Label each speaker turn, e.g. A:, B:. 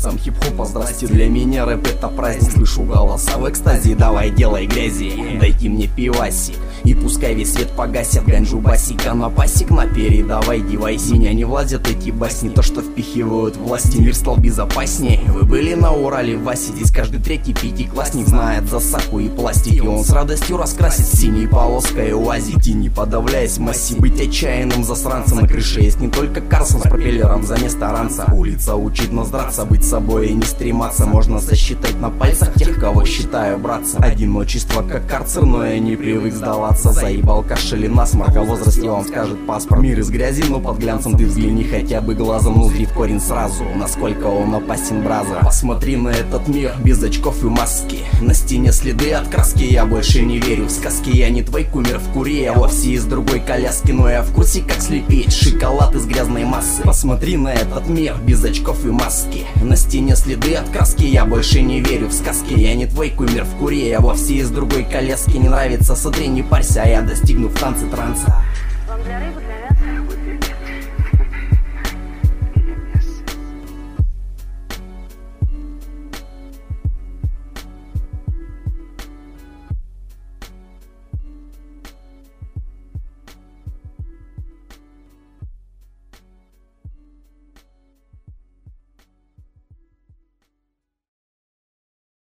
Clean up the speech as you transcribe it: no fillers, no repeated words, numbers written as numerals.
A: китайцам хип-хопа здрасте. Для меня рэп это праздник, слышу голоса в экстазе. Давай делай грязи, дайте мне пиваси, и пускай весь свет погасят. Ганджу басика на пасик, на передавай девайс. Меня не влазят эти басни, то что впихивают власти. Мир стал безопаснее. Вы были на Урале, Васе? Здесь каждый третий пятиклассник знает засаку и пластик, и он с радостью раскрасит синей полоской УАЗик. И не подавляясь массе, быть отчаянным засранцем. На крыше есть не только Карсон с пропеллером за место ранца. Улица учит нас драться, быть собой и не стрематься. Можно засчитать на пальцах тех, кого считаю братца. Одиночество как карцер, но я не привык сдаваться. Заебал кашель и насморк, о возрасте вам скажет паспорт. Мир из грязи, но под глянцем ты взгляни хотя бы глазом. Внутри в корень сразу, насколько он опасен, браза. Посмотри на этот мир без очков и маски. На стене следы от краски, я больше не верю в сказки. Я не твой кумир в куре, я вовсе из другой коляски. Но я в курсе, как слепить шоколад из грязной массы. Посмотри на этот мир без очков и маски. На стене следы от краски, я больше не верю в сказки. Я не твой кумир в куре, я вовсе из другой коляски. Не нравится, смотри, не парься, а я достигну в танце транса.
B: Вам для рыбы